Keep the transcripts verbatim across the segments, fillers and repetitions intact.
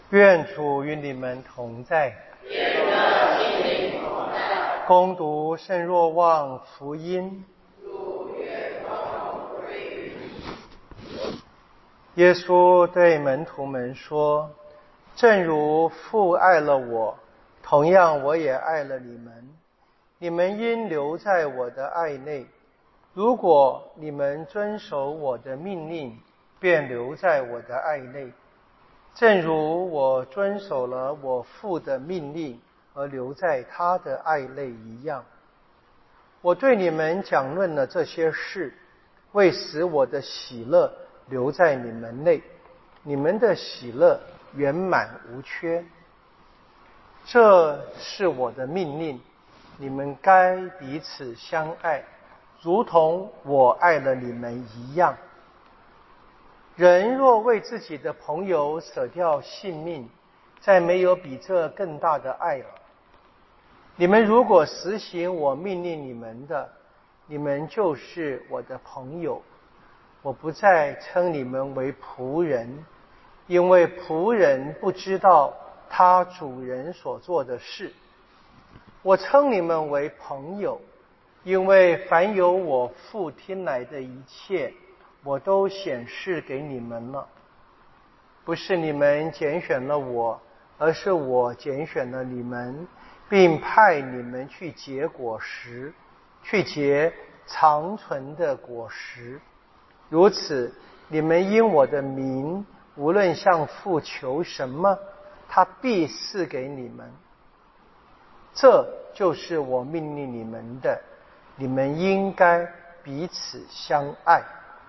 愿主与你们同在。 愿这心灵同在。 恭读圣若望福音。 主愿光荣归于你。 耶稣对门徒们说：正如父爱了我，同样我也爱了你们。你们应留在我的爱内。如果你们遵守我的命令，便留在我的爱内。正如我遵守了我父的命令而留在他的爱内一样。我对你们讲论了这些事，为使我的喜乐留在你们内，你们的喜乐圆满无缺。这是我的命令，你们该彼此相爱，如同我爱了你们一样。人若为自己的朋友舍掉性命，再没有比这更大的爱了。你们如果实行我命令你们的，你们就是我的朋友。我不再称你们为仆人，因为仆人不知道他主人所做的事。我称你们为朋友，因为凡有我父听来的一切，我都显示给你们了。不是你们拣选了我，而是我拣选了你们，并派你们去结果实，去结长存的果实。如此，你们因我的名，无论向父求什么，他必赐给你们。这就是我命令你们的，你们应该彼此相爱。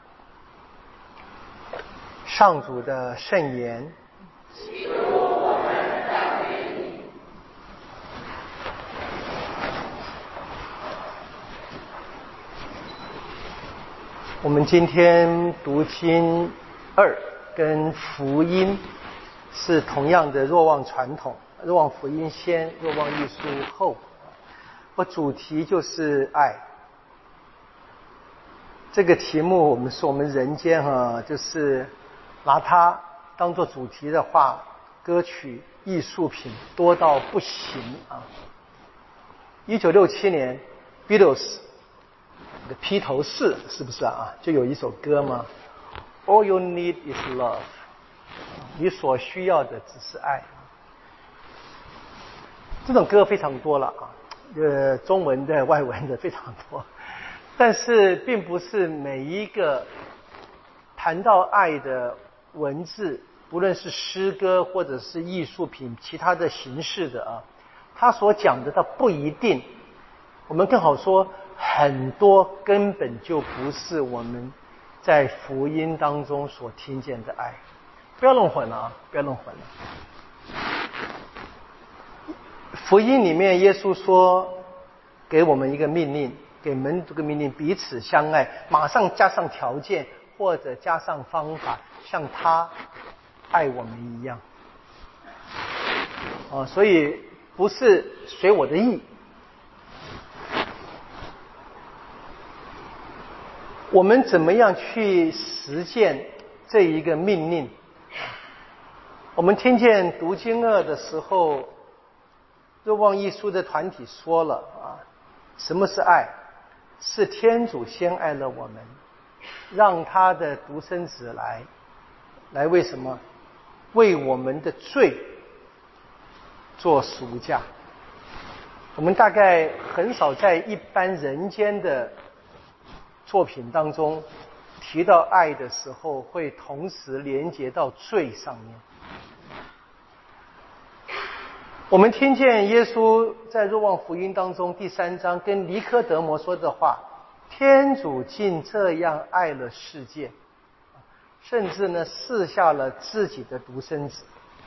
上主的圣言。 基督，我们赞美你。 我们今天读经二跟福音是同样的若望传统，若望福音先，若望一书后。我主题就是爱。这个题目我们说我们人间啊，就是拿它当作主题的话，歌曲艺术品多到不行啊。一九六七年 Beatles 的披头士是不是啊？就有一首歌吗？ All you need is love， 你所需要的只是爱。这种歌非常多了啊，呃，中文的外文的非常多，但是并不是每一个谈到爱的文字，不论是诗歌或者是艺术品其他的形式的啊，他所讲的倒不一定，我们更好说很多根本就不是我们在福音当中所听见的爱。不要弄混了啊，不要弄混了。福音里面耶稣说给我们一个命令，给门徒个命令，彼此相爱，马上加上条件或者加上方法，像他爱我们一样。哦，所以不是随我的意。我们怎么样去实践这一个命令？我们听见读经二的时候，若望一书的团体说了啊，什么是爱？是天主先爱了我们，让他的独生子来，来为什么？为我们的罪做赎价。我们大概很少在一般人间的作品当中提到爱的时候，会同时连接到罪上面。我们听见耶稣在若望福音当中第三章跟尼科德摩说的话，天主竟这样爱了世界，甚至呢赐下了自己的独生子。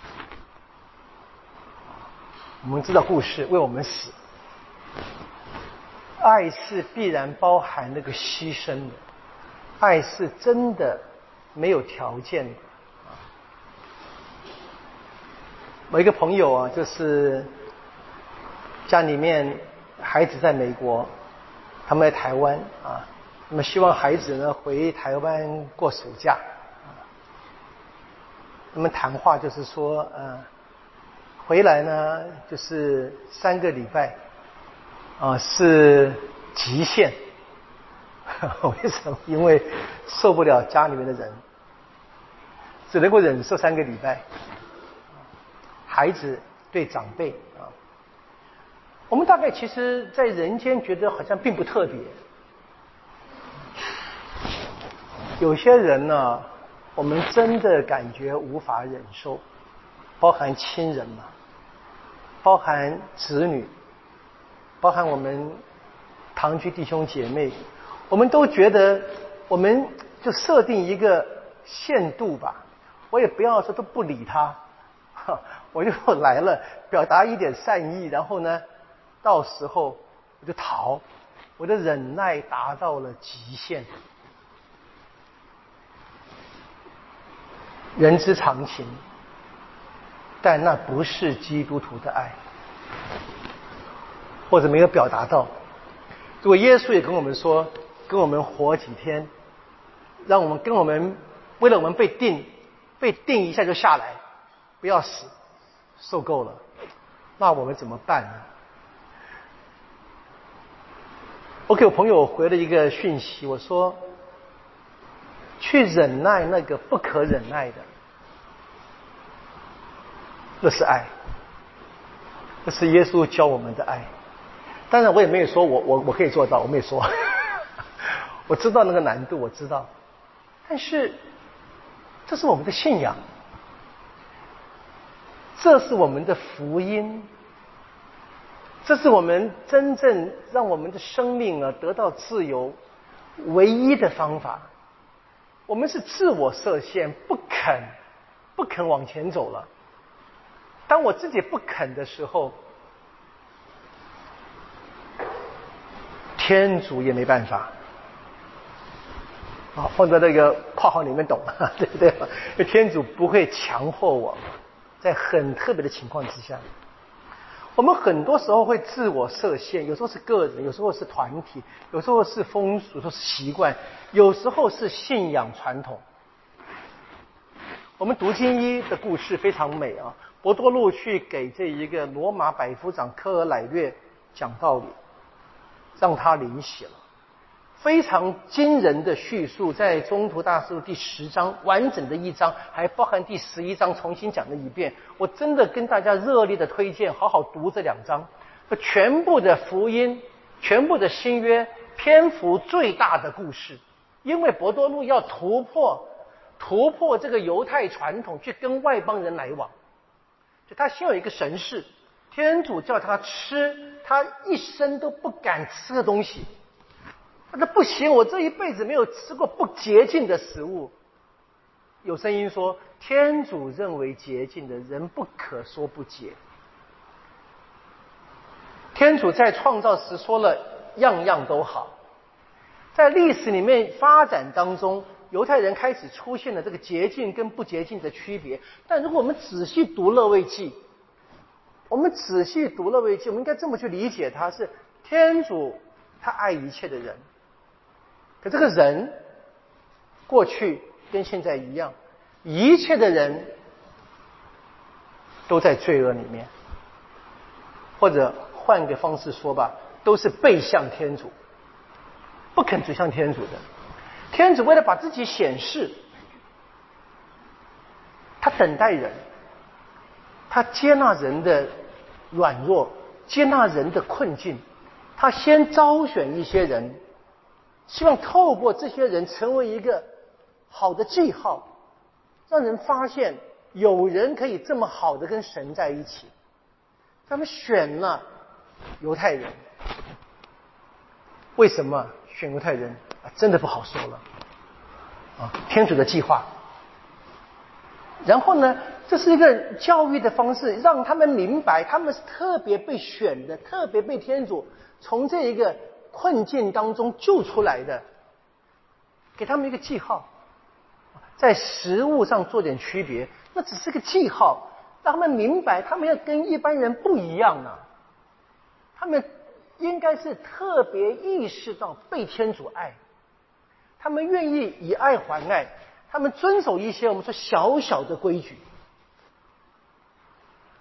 我们知道故事，为我们死。爱是必然包含那个牺牲的，爱是真的没有条件的。我一个朋友啊，就是家里面孩子在美国，他们在台湾啊，那么希望孩子呢回台湾过暑假。 那么谈话就是说，呃，回来呢就是三个礼拜，啊、呃、是极限。为什么？因为受不了家里面的人，只能够忍受三个礼拜。孩子对长辈啊，我们大概其实在人间觉得好像并不特别。有些人呢，我们真的感觉无法忍受，包含亲人嘛，包含子女，包含我们堂居弟兄姐妹，我们都觉得我们就设定一个限度吧，我也不要说都不理他，我就来了表达一点善意，然后呢到时候我就逃，我的忍耐达到了极限。人之常情，但那不是基督徒的爱，或者没有表达到。如果耶稣也跟我们说，跟我们活几天，让我们跟我们为了我们被定被定一下就下来，不要死，受够了，那我们怎么办呢？我给我朋友回了一个讯息，我说去忍耐那个不可忍耐的，那是爱，那是耶稣教我们的爱。当然我也没有说我我我可以做到，我没有说我知道那个难度，我知道，但是这是我们的信仰，这是我们的福音，这是我们真正让我们的生命啊得到自由唯一的方法。我们是自我设限，不肯不肯往前走了。当我自己不肯的时候，天主也没办法。啊，放在那个括号里面懂，对不对？因为天主不会强迫我，在很特别的情况之下，我们很多时候会自我设限，有时候是个人，有时候是团体，有时候是风俗，有时候是习惯，有时候是信仰传统。我们读经一的故事非常美啊，伯多禄去给这一个罗马百夫长科尔乃略讲道理，让他领洗了。非常惊人的叙述，在中途大事录第十章完整的一章，还包含第十一章重新讲了一遍。我真的跟大家热烈的推荐，好好读这两章。全部的福音，全部的新约，篇幅最大的故事，因为伯多禄要突破突破这个犹太传统，去跟外邦人来往。就他先有一个神事，天主叫他吃他一生都不敢吃的东西。他说不行，我这一辈子没有吃过不洁净的食物。有声音说，天主认为洁净的人不可说不洁。天主在创造时说了样样都好，在历史里面发展当中，犹太人开始出现了这个洁净跟不洁净的区别。但如果我们仔细读勒未记，我们仔细读勒未记，我们应该这么去理解它，是天主他爱一切的人，可这个人过去跟现在一样，一切的人都在罪恶里面，或者换个方式说吧，都是背向天主，不肯指向天主的。天主为了把自己显示，他等待人，他接纳人的软弱，接纳人的困境，他先招选一些人，希望透过这些人成为一个好的记号，让人发现有人可以这么好的跟神在一起。他们选了犹太人，为什么选犹太人啊？真的不好说了啊，天主的计划。然后呢，这是一个教育的方式，让他们明白他们是特别被选的，特别被天主从这一个困境当中救出来的，给他们一个记号，在食物上做点区别，那只是个记号，让他们明白他们要跟一般人不一样啊，他们应该是特别意识到被天主爱，他们愿意以爱还爱，他们遵守一些我们说小小的规矩，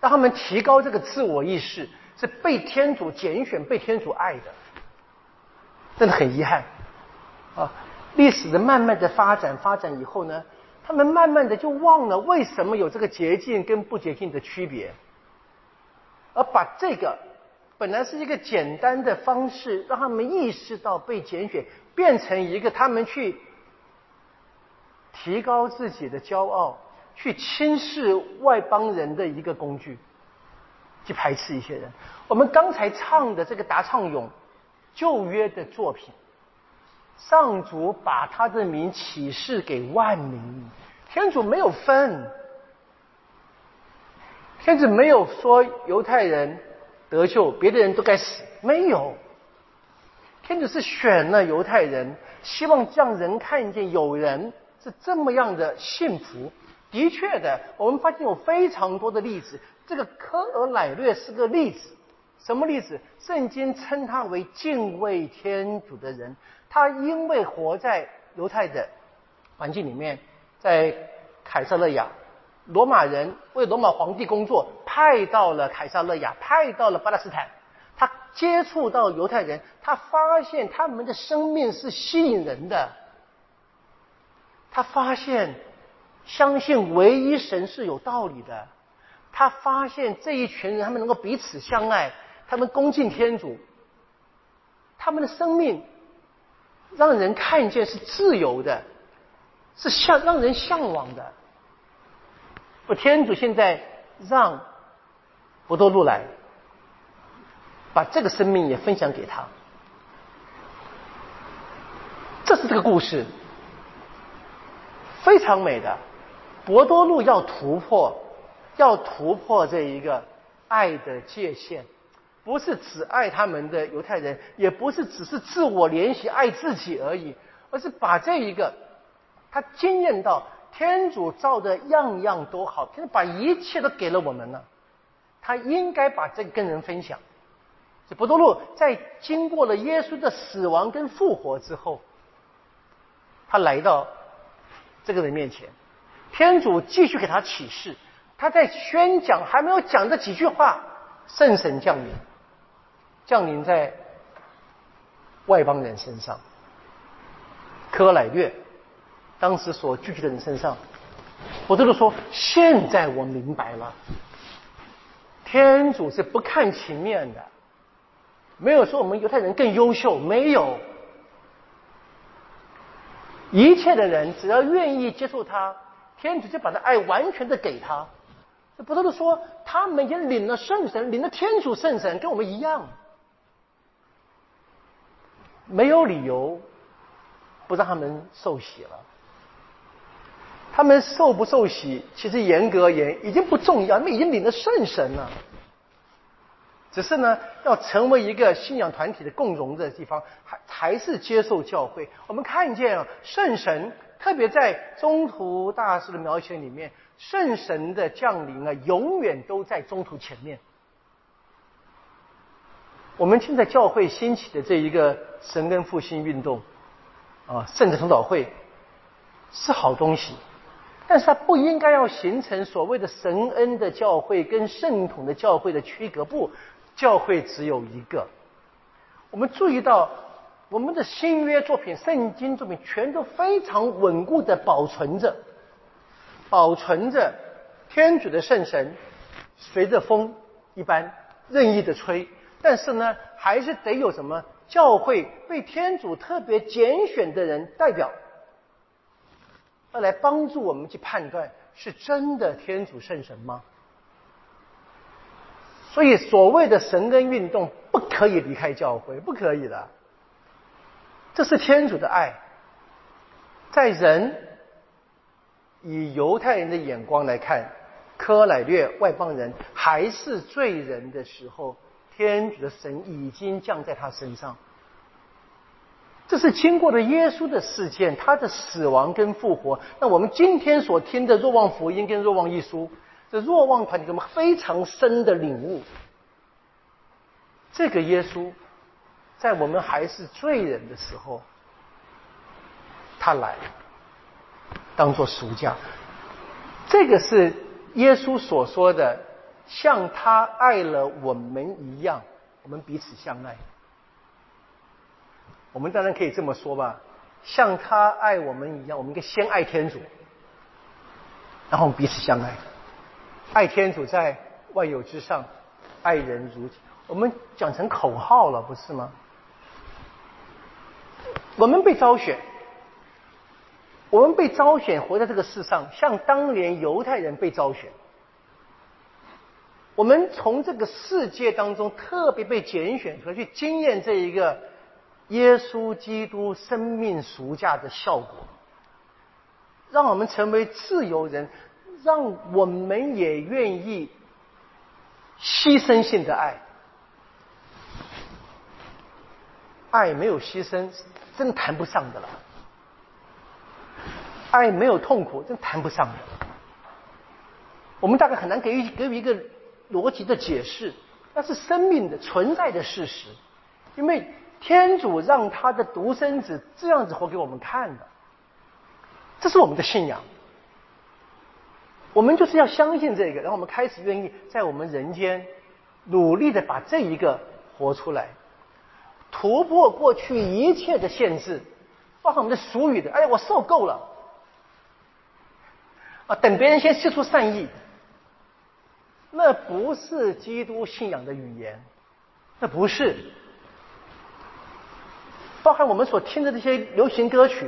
让他们提高这个自我意识，是被天主拣选、被天主爱的，真的很遗憾啊！历史的慢慢的发展，发展以后呢，他们慢慢的就忘了为什么有这个洁净跟不洁净的区别，而把这个本来是一个简单的方式，让他们意识到被拣选，变成一个他们去提高自己的骄傲，去轻视外邦人的一个工具，去排斥一些人。我们刚才唱的这个答唱咏，旧约的作品，上主把他的名启示给万民，天主没有分，天主没有说犹太人得救，别的人都该死，没有。天主是选了犹太人，希望让人看见有人是这么样的幸福。的确的，我们发现有非常多的例子，这个科尔乃略是个例子。什么例子？圣经称他为敬畏天主的人，他因为活在犹太的环境里面，在凯撒勒雅，罗马人为罗马皇帝工作，派到了凯撒勒雅，派到了巴勒斯坦，他接触到犹太人，他发现他们的生命是吸引人的，他发现相信唯一神是有道理的，他发现这一群人他们能够彼此相爱，他们恭敬天主，他们的生命让人看见是自由的，是向让人向往的。不，天主现在让伯多禄来，把这个生命也分享给他。这是这个故事，非常美的。伯多禄要突破，要突破这一个爱的界限，不是只爱他们的犹太人，也不是只是自我怜惜爱自己而已，而是把这一个他经验到天主造的样样都好，天主把一切都给了我们了，他应该把这个跟人分享。这伯多禄在经过了耶稣的死亡跟复活之后，他来到这个人面前，天主继续给他启示，他在宣讲还没有讲这几句话，圣神降临，降临在外邦人身上，科尔乃略当时所聚集的人身上。伯多禄说，现在我明白了，天主是不看情面的，没有说我们犹太人更优秀，没有，一切的人只要愿意接受他，天主就把他爱完全的给他。伯多禄说，他们已经领了圣神，领了天主圣神，跟我们一样，没有理由不让他们受洗了。他们受不受洗，其实严格而言已经不重要，他们已经领了圣神了。只是呢，要成为一个信仰团体的共融的地方，还还是接受教会。我们看见啊，圣神特别在宗徒大事的描写里面，圣神的降临啊，永远都在宗徒前面。我们现在教会兴起的这一个神恩复兴运动啊，圣子重祷会是好东西，但是它不应该要形成所谓的神恩的教会跟圣统的教会的区隔，不，教会只有一个。我们注意到我们的新约作品、圣经作品全都非常稳固的保存着，保存着天主的圣神随着风一般任意的吹，但是呢，还是得有什么教会被天主特别拣选的人代表，要来帮助我们去判断是真的天主圣神吗？所以所谓的神恩运动不可以离开教会，不可以的。这是天主的爱，在人以犹太人的眼光来看，科尔乃略外邦人还是罪人的时候，天主的神已经降在他身上。这是经过了耶稣的事件，他的死亡跟复活。那我们今天所听的若望福音跟若望一书，这若望团体给我们非常深的领悟，这个耶稣在我们还是罪人的时候，他来当作赎价。这个是耶稣所说的像他爱了我们一样，我们彼此相爱。我们当然可以这么说吧，像他爱我们一样，我们应该先爱天主，然后我们彼此相爱。爱天主在万有之上，爱人如己。我们讲成口号了，不是吗？我们被招选，我们被招选活在这个世上，像当年犹太人被招选。我们从这个世界当中特别被拣选出来，去经验这一个耶稣基督生命赎价的效果，让我们成为自由人，让我们也愿意牺牲性的爱。爱没有牺牲，真的谈不上的了。爱没有痛苦，真谈不上的。我们大概很难给予给予一个逻辑的解释，那是生命的存在的事实，因为天主让他的独生子这样子活给我们看的，这是我们的信仰。我们就是要相信这个，然后我们开始愿意在我们人间努力的把这一个活出来，突破过去一切的限制，包括我们的俗语的，哎呀，我受够了啊，等别人先施出善意，那不是基督信仰的语言，那不是。包含我们所听的这些流行歌曲，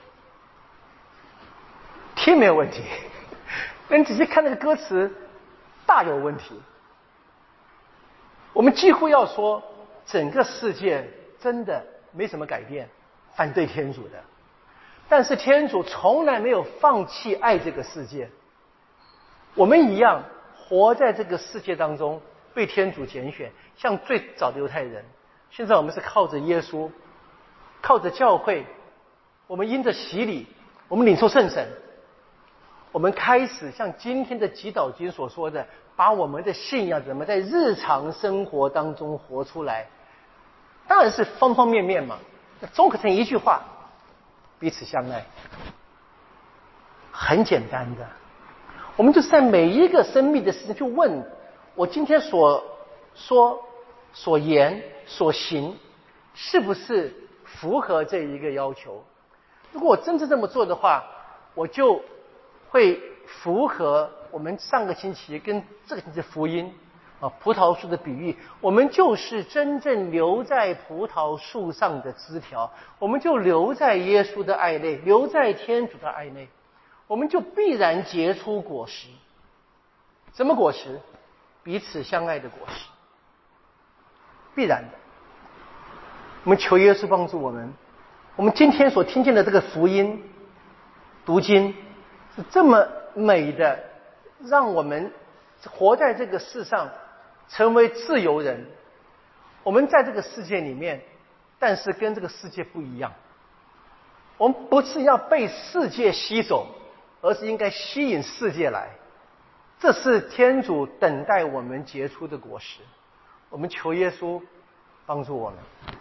听没有问题，但你仔细看那个歌词，大有问题。我们几乎要说，整个世界真的没什么改变，反对天主的。但是天主从来没有放弃爱这个世界，我们一样活在这个世界当中，被天主拣选，像最早的犹太人。现在我们是靠着耶稣，靠着教会，我们因着洗礼，我们领受圣神，我们开始像今天的祈祷经所说的，把我们的信仰怎么在日常生活当中活出来。当然是方方面面嘛，综合成一句话，彼此相爱。很简单的，我们就是在每一个生命的事情去问，我今天所说、所言、所行，是不是符合这一个要求？如果我真正这么做的话，我就会符合我们上个星期跟这个星期的福音啊，葡萄树的比喻，我们就是真正留在葡萄树上的枝条，我们就留在耶稣的爱内，留在天主的爱内，我们就必然结出果实。什么果实？彼此相爱的果实，必然的。我们求耶稣帮助我们，我们今天所听见的这个福音读经是这么美的，让我们活在这个世上成为自由人。我们在这个世界里面，但是跟这个世界不一样，我们不是要被世界吸走，而是应该吸引世界来。这是天主等待我们结出的果实。我们求耶稣帮助我们。